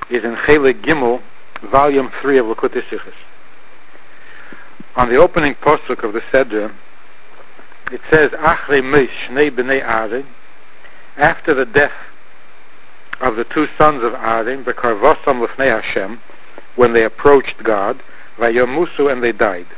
is in Chelik Gimel, volume 3 of Likutei Sichos. On the opening posuk of the Seder, it says, Achrei Meish Shnei B'nei Aaron, after the death of the two sons of Aaron, Bekarvosam L'fnei Hashem, when they approached God, Vayomusu, and they died.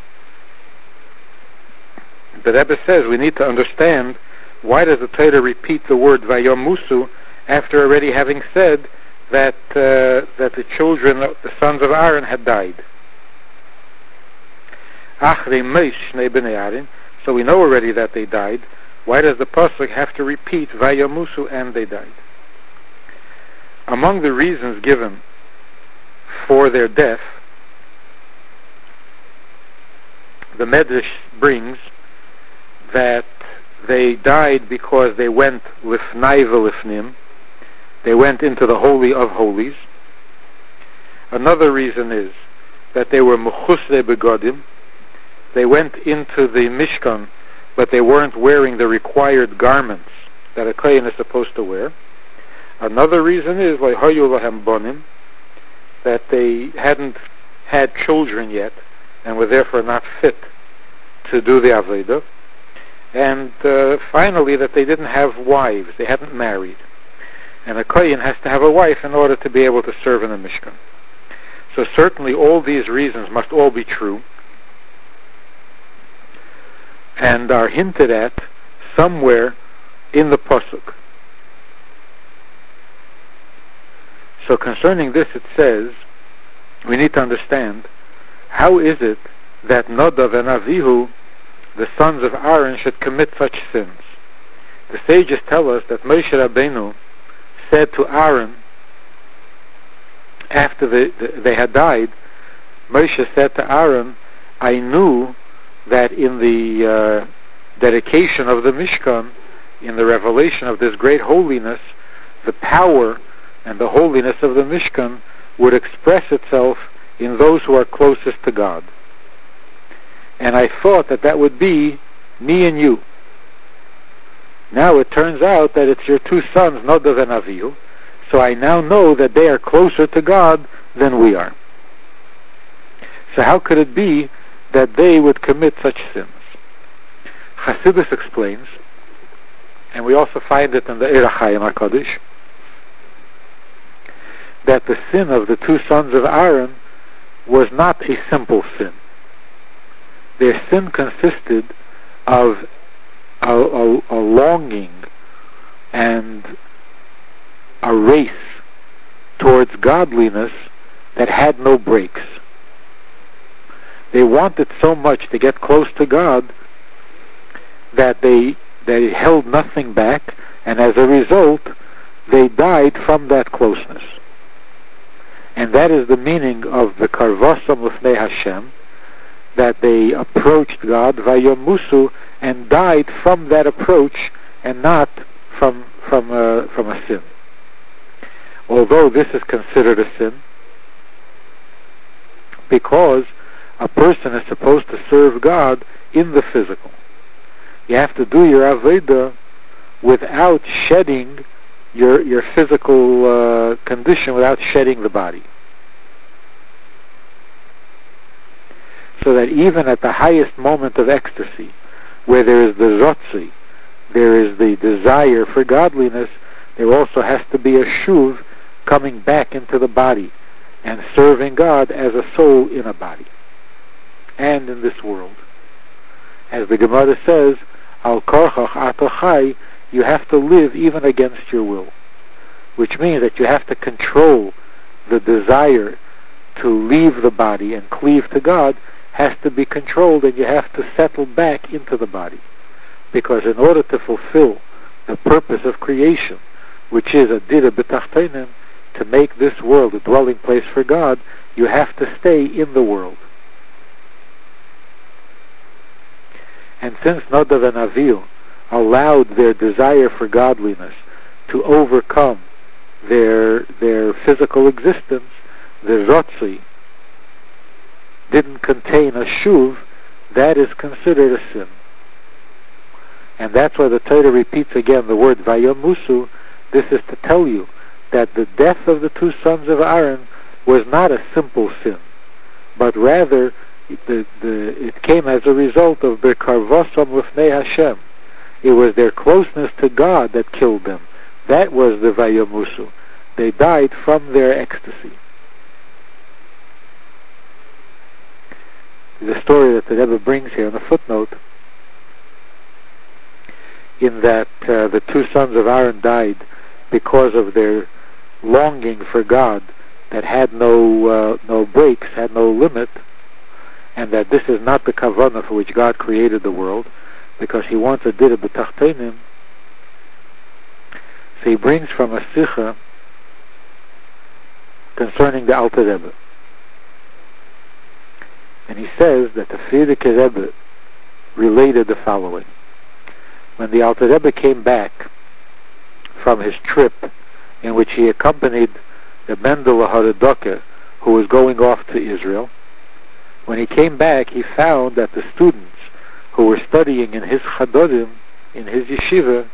The Rebbe says we need to understand, why does the Torah repeat the word Vayomusu after already having said that the children, the sons of Aaron, had died? Achrei Meish Shnei B'nei Aaron, so we know already that they died. Why does the pasuk have to repeat Vayomusu, and they died? Among the reasons given for their death, the Medrash brings that they died because they went lifnai v'lifnim, they went into the Holy of Holies. Another reason is that they were mechusre begodim, they went into the Mishkan, but they weren't wearing the required garments that a kohen is supposed to wear. Another reason is lehayu lahem bonim, that they hadn't had children yet and were therefore not fit to do the Avodah. And finally, that they didn't have wives, they hadn't married. And a kohen has to have a wife in order to be able to serve in the Mishkan. So certainly all these reasons must all be true and are hinted at somewhere in the pasuk. So concerning this, it says, we need to understand, how is it that Nadav and Avihu, the sons of Aaron, should commit such sins? The sages tell us that Moshe Rabbeinu said to Aaron, after they had died, Moshe said to Aaron, I knew that in the dedication of the Mishkan, in the revelation of this great holiness, the power and the holiness of the Mishkan would express itself in those who are closest to God. And I thought that would be me and you. Now it turns out that it's your two sons, Nadav and Avihu, so I now know that they are closer to God than we are. So how could it be that they would commit such sins? Chassidus explains, and we also find it in the Eir HaChaim HaKadosh, that the sin of the two sons of Aaron was not a simple sin. Their sin consisted of a longing and a race towards godliness that had no brakes. They wanted so much to get close to God that they held nothing back, and as a result, they died from that closeness. And that is the meaning of the Karvosam L'fnei Hashem, that they approached God, Vayomusu, and died from that approach and not from a sin. Although this is considered a sin, because a person is supposed to serve God in the physical. You have to do your Avodah without shedding your physical condition, without shedding the body. So that even at the highest moment of ecstasy, where there is the zotzi, there is the desire for godliness, there also has to be a shuv coming back into the body and serving God as a soul in a body and in this world. As the Gemara says, Al korchach ato chai, you have to live even against your will, which means that you have to control the desire to leave the body and cleave to God, has to be controlled, and you have to settle back into the body. Because in order to fulfill the purpose of creation, which is a dira b'tachtenim, to make this world a dwelling place for God, you have to stay in the world. And since Nadav and Avihu allowed their desire for godliness to overcome their physical existence, the Rotzi didn't contain a shuv, that is considered a sin. And that's why the Torah repeats again the word Vayomusu. This is to tell you that the death of the two sons of Aaron was not a simple sin, but rather it came as a result of Bekarvosam Lifnei Hashem. It was their closeness to God that killed them. That was the Vayamusu. They died from their ecstasy. The story that the Rebbe brings here in a footnote, in that the two sons of Aaron died because of their longing for God that had no breaks, had no limit, and that this is not the kavanah for which God created the world, because He wants a dira b'tachtenim. So he brings from a sikha concerning the Alter Rebbe. And he says that the Frierdiker Rebbe related the following. When the Alter Rebbe came back from his trip, in which he accompanied the Mendele Haradoke, who was going off to Israel, when he came back, he found that the students who were studying in his chadorim, in his yeshiva,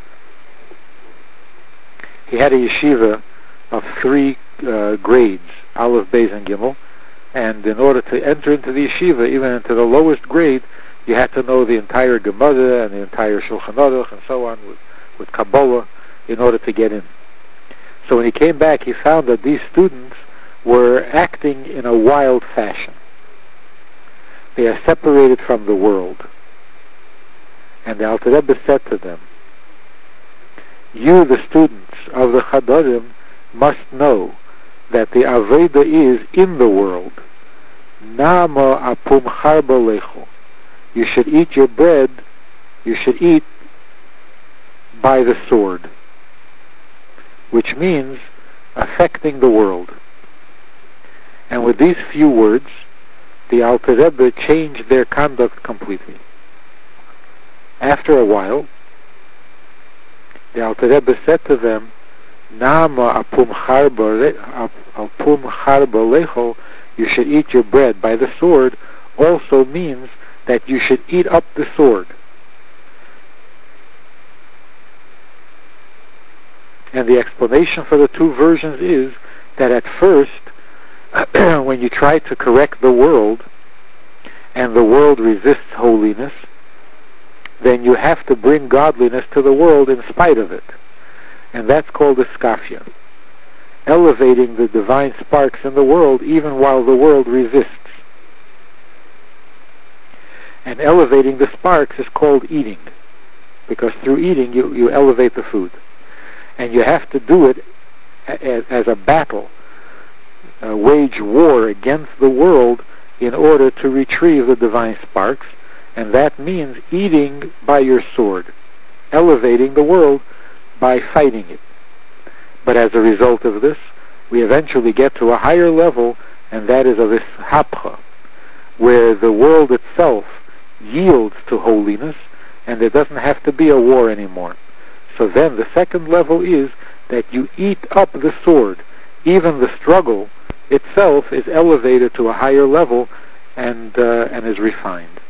he had a yeshiva of 3 grades, Aleph, Beis, and Gimel, and in order to enter into the yeshiva, even into the lowest grade, you had to know the entire Gemara and the entire Shulchan Aruch and so on with Kabbalah in order to get in. So when he came back, he found that these students were acting in a wild fashion. They are separated from the world. And the Alter Rebbe said to them, you, the students of the Chadorim, must know that the Aveda is in the world. Nama apum charba lecho. You should eat your bread, you should eat by the sword, which means affecting the world. And with these few words, the Alter Rebbe changed their conduct completely. After a while, the Alter Rebbe said to them, Nama apum charba lecho, you should eat your bread by the sword, also means that you should eat up the sword. And the explanation for the two versions is that at first, when you try to correct the world, and the world resists holiness, then you have to bring godliness to the world in spite of it. And that's called iskafia, elevating the divine sparks in the world even while the world resists. And elevating the sparks is called eating, because through eating you elevate the food. And you have to do it as a battle, wage war against the world in order to retrieve the divine sparks, and that means eating by your sword, elevating the world by fighting it. But as a result of this, we eventually get to a higher level, and that is of ishapcha, where the world itself yields to holiness, and there doesn't have to be a war anymore. So then the second level is that you eat up the sword. Even the struggle itself is elevated to a higher level and is refined.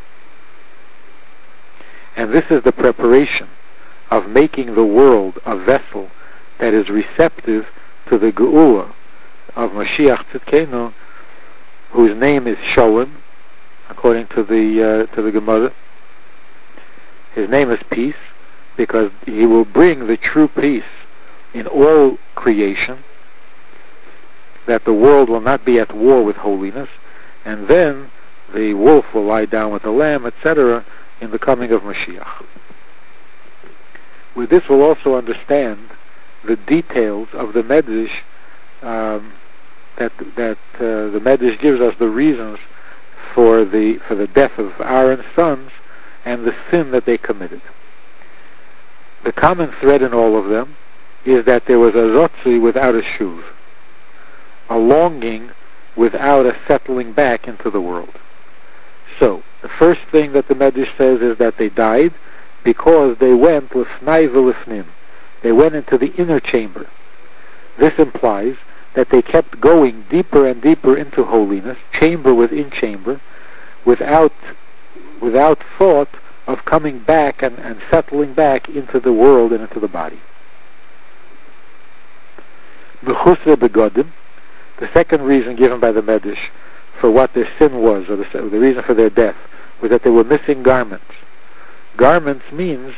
And this is the preparation of making the world a vessel that is receptive to the Geula of Mashiach Tzidkenu, whose name is Shalom, according to the Gemara. His name is peace, because he will bring the true peace in all creation, that the world will not be at war with holiness, and then the wolf will lie down with the lamb, etc., in the coming of Mashiach. With this we'll also understand the details of the Medrash, that the Medrash gives us the reasons for the death of Aaron's sons and the sin that they committed. The common thread in all of them is that there was a rotzi without a shuv, a longing without a settling back into the world. So, the first thing that the Medrash says is that they died because they went lifnai v'lifnim. They went into the inner chamber. This implies that they kept going deeper and deeper into holiness, chamber within chamber, without thought of coming back and settling back into the world and into the body. Mechusre begodim. The second reason given by the Medrash for what their sin was, or the reason for their death, was that they were missing garments. Garments means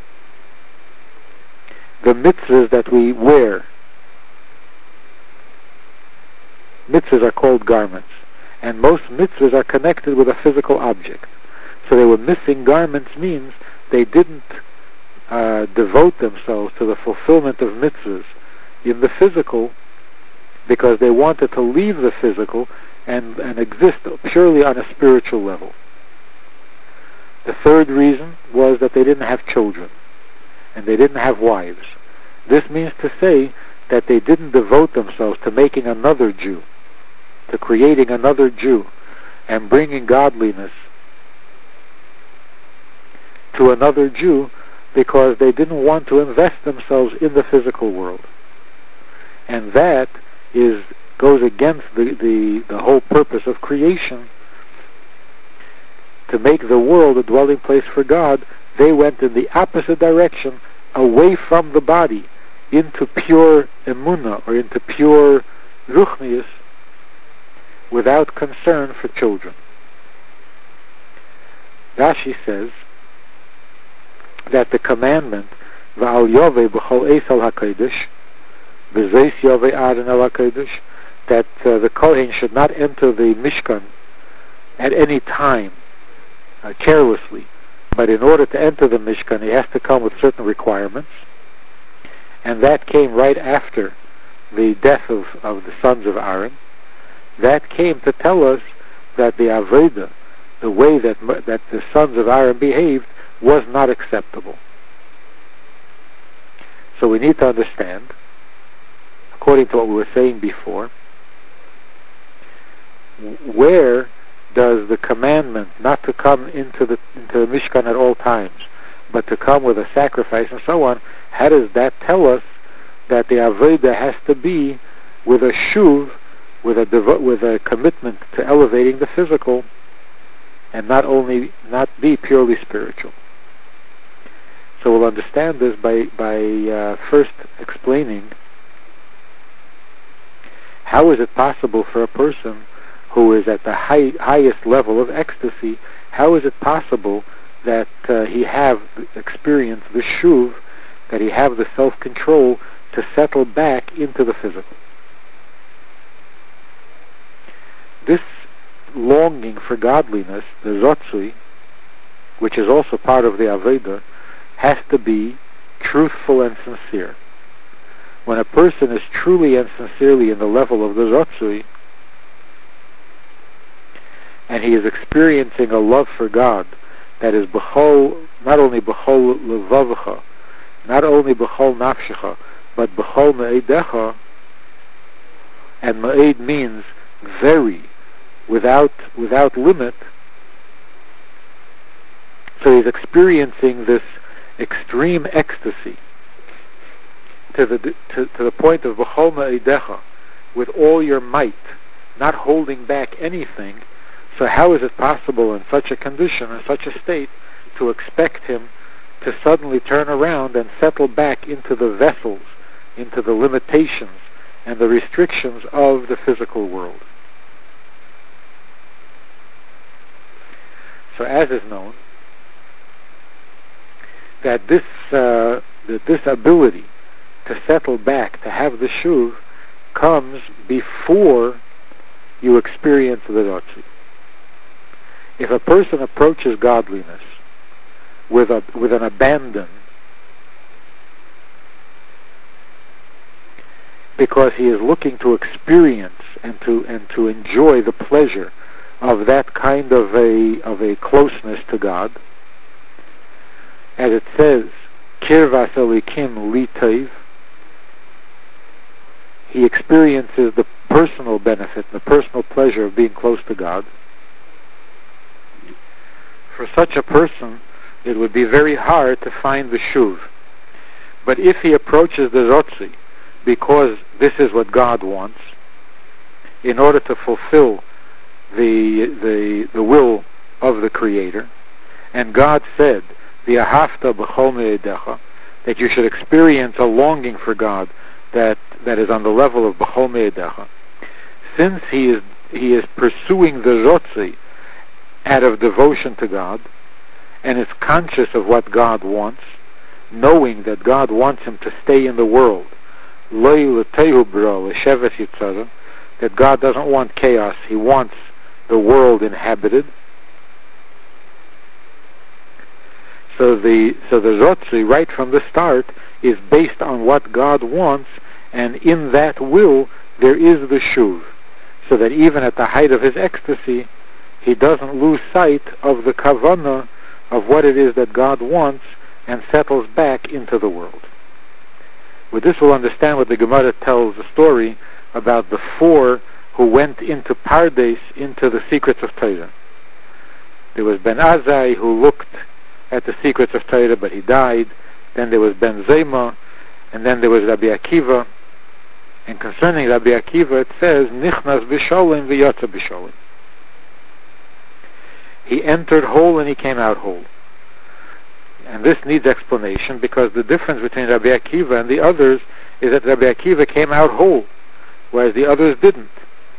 the mitzvahs that we wear. Mitzvahs are called garments, and most mitzvahs are connected with a physical object. So they were missing garments means they didn't devote themselves to the fulfillment of mitzvahs in the physical because they wanted to leave the physical and exist purely on a spiritual level. The third reason was that they didn't have children and they didn't have wives. This means to say that they didn't devote themselves to making another Jew, to creating another Jew and bringing godliness to another Jew because they didn't want to invest themselves in the physical world. And that goes against the whole purpose of creation. To make the world a dwelling place for God, they went in the opposite direction, away from the body, into pure emunah, or into pure ruchnius, without concern for children. Rashi says that the commandment, V'al yovei b'chol eis al HaKodesh, v'zeis yovei Aaron al HaKodesh, that the Kohen should not enter the Mishkan at any time, carelessly, but in order to enter the Mishkan, he has to come with certain requirements, and that came right after the death of the sons of Aaron. That came to tell us that the Avodah, the way that the sons of Aaron behaved, was not acceptable. So we need to understand, according to what we were saying before, where does the commandment not to come into the Mishkan at all times, but to come with a sacrifice and so on, how does that tell us that the Avodah has to be with a shuv, with a commitment to elevating the physical, and not be purely spiritual? So we'll understand this by first explaining how is it possible for a person who is at the highest level of ecstasy, how is it possible that he have experienced the shuv, that he have the self-control to settle back into the physical? This longing for godliness, the zotzui, which is also part of the Avodah, has to be truthful and sincere. When a person is truly and sincerely in the level of the zotzui, and he is experiencing a love for God that is b'chol, not only b'chol levavcha, not only b'chol nafshecha, but b'chol me'edecha, and me'ed means very, without limit. So he's experiencing this extreme ecstasy to the point of b'chol me'edecha, with all your might, not holding back anything. So how is it possible in such a condition, in such a state, to expect him to suddenly turn around and settle back into the vessels, into the limitations and the restrictions of the physical world? So as is known, that this ability to settle back, to have the shuv, comes before you experience the rotzi. If a person approaches godliness with an abandon, because he is looking to experience and to enjoy the pleasure of that kind of a closeness to God, as it says, Kirvas Elikim li tov, he experiences the personal benefit, the personal pleasure of being close to God. For such a person, it would be very hard to find the shuv. But if he approaches the zotzi because this is what God wants, in order to fulfill the will of the Creator, and God said, "V'ahavta b'chol me'edecha," that you should experience a longing for God that is on the level of B'chol Me'edecha. Since he is pursuing the Rotzi out of devotion to God, and is conscious of what God wants, knowing that God wants him to stay in the world, that God doesn't want chaos, he wants the world inhabited. So the Rotzi, right from the start, is based on what God wants, and in that will there is the Shuv, so that even at the height of his ecstasy, he doesn't lose sight of the kavanah of what it is that God wants, and settles back into the world. With this we'll understand what the Gemara tells the story about the four who went into Pardes, into the secrets of Torah. There was Ben Azai, who looked at the secrets of Torah, but he died. Then there was Ben Zema, and then there was Rabbi Akiva. And concerning Rabbi Akiva, it says, Nichnas b'sholim v'yotza b'sholim. He entered whole and he came out whole. And this needs explanation, because the difference between Rabbi Akiva and the others is that Rabbi Akiva came out whole, whereas the others didn't.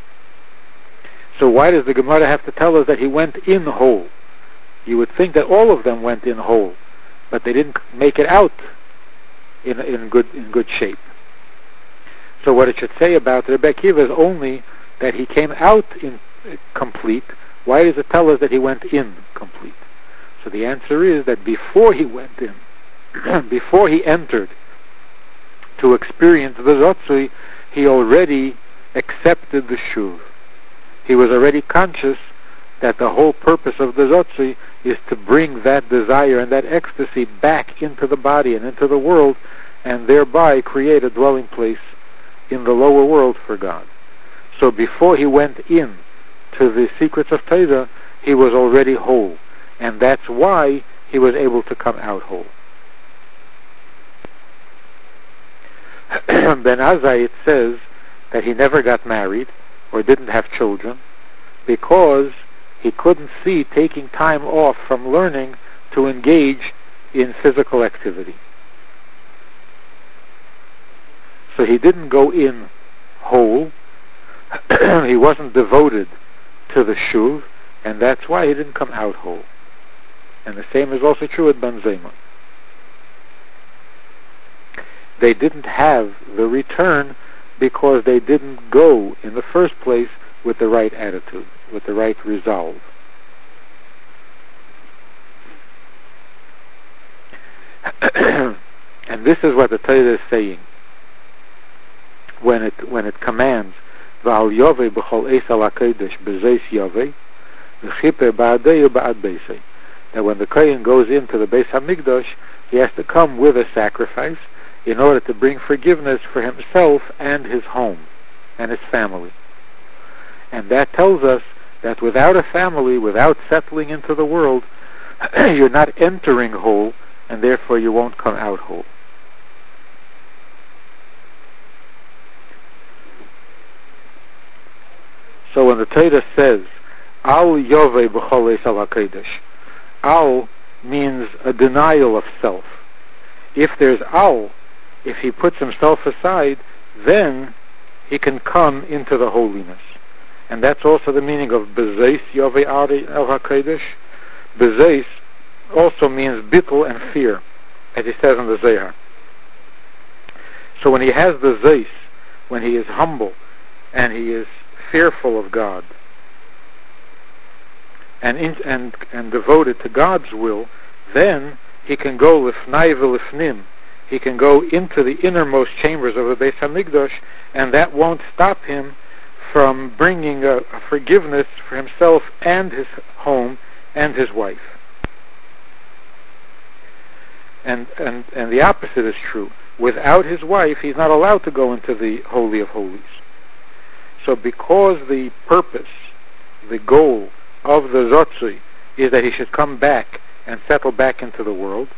So why does the Gemara have to tell us that he went in whole? You would think that all of them went in whole, but they didn't make it out in good shape. So what it should say about Rabbi Akiva is only that he came out in complete. Why does it tell us that he went in complete? So the answer is that before he went in, before he entered to experience the Zotzui, he already accepted the Shuv. He was already conscious that the whole purpose of the Zotzui is to bring that desire and that ecstasy back into the body and into the world, and thereby create a dwelling place in the lower world for God. So before he went in to the secrets of Torah, he was already whole, and that's why he was able to come out whole. Ben Azai, it says that he never got married or didn't have children because he couldn't see taking time off from learning to engage in physical activity. So he didn't go in whole. He wasn't devoted to the Shuv, and that's why he didn't come out whole. And the same is also true with Ben Zema. They didn't have the return because they didn't go in the first place with the right attitude, with the right resolve. And this is what the Torah is saying when it commands V'al Yovei b'chol eis al HaKodesh b'zeis Yovei v'chiper ba'adei ba'ad beisei, that when the Kohen goes into the Beis HaMikdash, he has to come with a sacrifice in order to bring forgiveness for himself and his home and his family. And that tells us that without a family, without settling into the world, you're not entering whole, and therefore you won't come out whole. So when the Torah says, Al Yovei b'chol eis al HaKodesh, Al means a denial of self. If there's Al, if he puts himself aside, then he can come into the holiness. And that's also the meaning of Bezeis Yovei al HaKodesh. Bezeis also means bittul and fear, as he says in the Zohar. So when he has the Zeis, when he is humble and he is fearful of God and devoted to God's will, then he can go lifnai v'lifnim. He can go into the innermost chambers of the Beis HaMikdash, and that won't stop him from bringing a forgiveness for himself and his home and his wife. And the opposite is true. Without his wife, he's not allowed to go into the Holy of Holies. So because the purpose, the goal of the Zotzui is that he should come back and settle back into the world,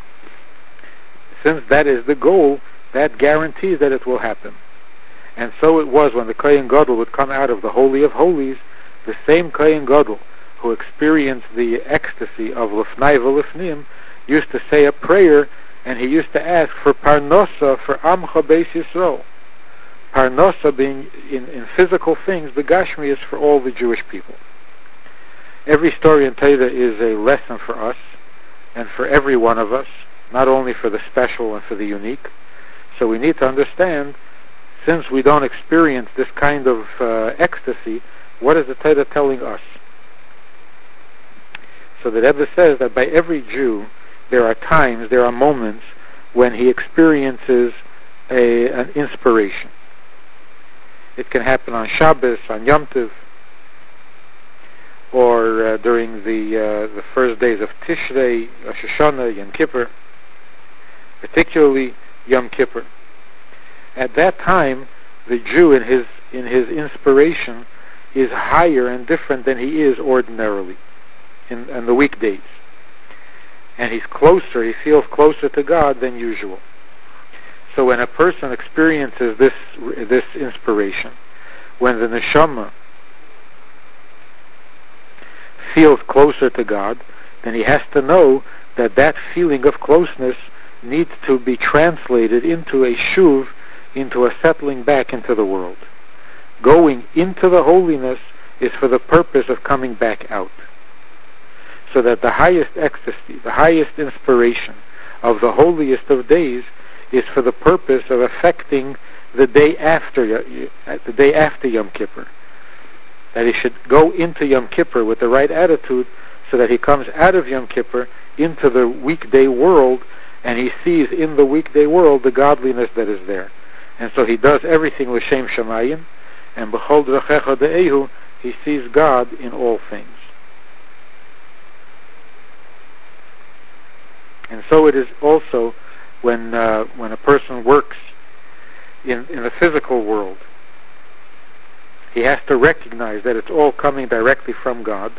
since that is the goal, that guarantees that it will happen. And so it was when the Kohen Gadol would come out of the Holy of Holies, the same Kohen Gadol who experienced the ecstasy of Lifnai v'Lifnim used to say a prayer, and he used to ask for Parnosa for Amcha Beis Yisrael. Parnosa being in physical things, the Gashmi is for all the Jewish people. Every story in Torah is a lesson for us and for every one of us, not only for the special and for the unique. So we need to understand, since we don't experience this kind of ecstasy, what is the Torah telling us? So the Rebbe says that by every Jew, there are moments when he experiences an inspiration. It can happen on Shabbos, on Yom Tov, or during the first days of Tishrei, Rosh Hashanah, Yom Kippur, particularly Yom Kippur. At that time, the Jew in his inspiration is higher and different than he is ordinarily in the weekdays. And he feels closer to God than usual. So when a person experiences this inspiration, when the neshama feels closer to God, then he has to know that feeling of closeness needs to be translated into a shuv, into a settling back into the world. Going into the holiness is for the purpose of coming back out. So that the highest ecstasy, the highest inspiration of the holiest of days is for the purpose of affecting the day after Yom Kippur. That he should go into Yom Kippur with the right attitude, so that he comes out of Yom Kippur into the weekday world, and he sees in the weekday world the godliness that is there. And so he does everything l'shem shamayim, and b'chol drachecha de'ehu, he sees God in all things. And so it is also when a person works in the physical world. He has to recognize that it's all coming directly from God,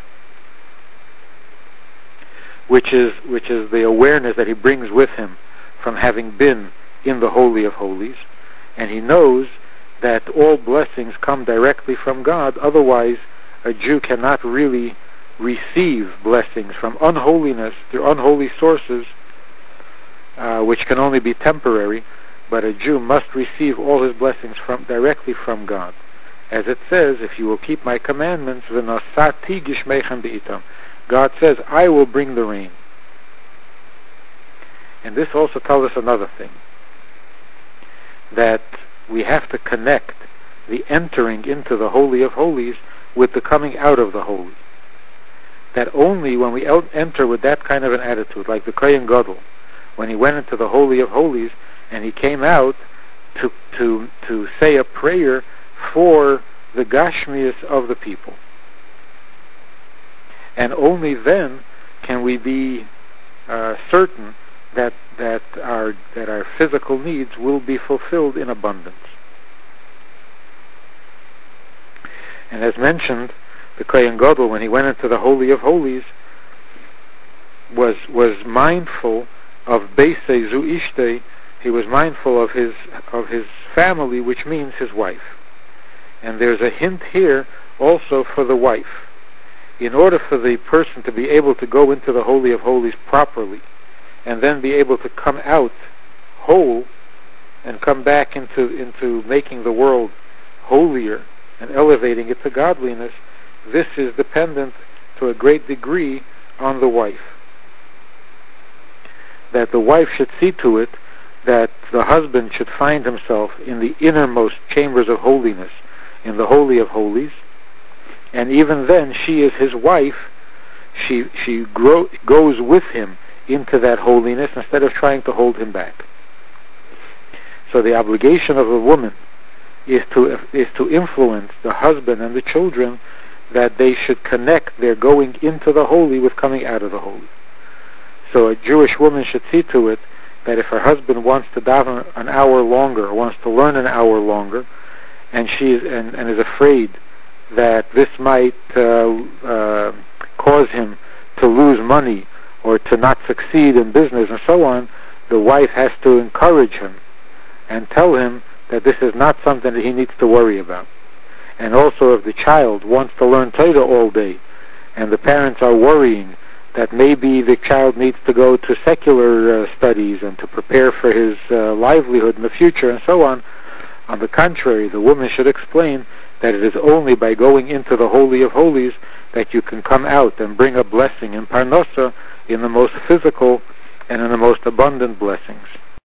which is the awareness that he brings with him from having been in the Holy of Holies, and he knows that all blessings come directly from God. Otherwise, a Jew cannot really receive blessings from unholiness through unholy sources, which can only be temporary. But a Jew must receive all his blessings directly from God. As it says, if you will keep my commandments, v'nosati gishmeichem be'itam. God says, I will bring the rain. And this also tells us another thing, that we have to connect the entering into the Holy of Holies with the coming out of the Holy. That only when we enter with that kind of an attitude, like the Kohen Gadol, when he went into the Holy of Holies and he came out to say a prayer for the Gashmius of the people. And only then can we be certain that our physical needs will be fulfilled in abundance. And as mentioned, the Kohen Gadol, when he went into the Holy of Holies, was mindful of Beisei Zu Ishtei. He was mindful of his family, which means his wife. And there's a hint here also for the wife. In order for the person to be able to go into the Holy of Holies properly, and then be able to come out whole, and come back into making the world holier and elevating it to godliness, this is dependent to a great degree on the wife. That the wife should see to it that the husband should find himself in the innermost chambers of holiness, in the Holy of Holies, and even then she is his wife. She goes with him into that holiness instead of trying to hold him back. So the obligation of a woman is to influence the husband and the children, that they should connect their going into the holy with coming out of the holy. So a Jewish woman should see to it that if her husband wants to daven an hour longer, or wants to learn an hour longer, and she is afraid that this might cause him to lose money or to not succeed in business and so on, the wife has to encourage him and tell him that this is not something that he needs to worry about. And also, if the child wants to learn Torah all day, and the parents are worrying that maybe the child needs to go to secular studies and to prepare for his livelihood in the future and so on, On the contrary, the woman should explain that it is only by going into the Holy of Holies that you can come out and bring a blessing in Parnasa, in the most physical and in the most abundant blessings.